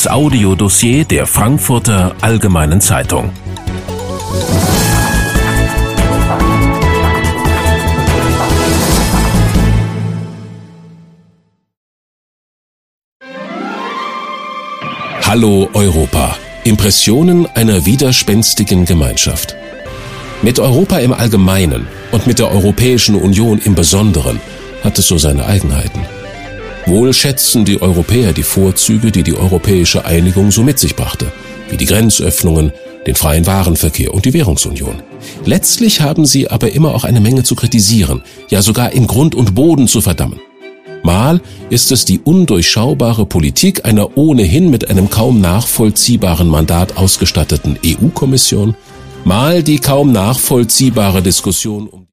Das Audiodossier der Frankfurter Allgemeinen Zeitung. Hallo Europa. Impressionen einer widerspenstigen Gemeinschaft. Mit Europa im Allgemeinen und mit der Europäischen Union im Besonderen hat es so seine Eigenheiten. Wohl schätzen die Europäer die Vorzüge, die die europäische Einigung so mit sich brachte, wie die Grenzöffnungen, den freien Warenverkehr und die Währungsunion. Letztlich haben sie aber immer auch eine Menge zu kritisieren, ja sogar in Grund und Boden zu verdammen. Mal ist es die undurchschaubare Politik einer ohnehin mit einem kaum nachvollziehbaren Mandat ausgestatteten EU-Kommission, mal die kaum nachvollziehbare Diskussion um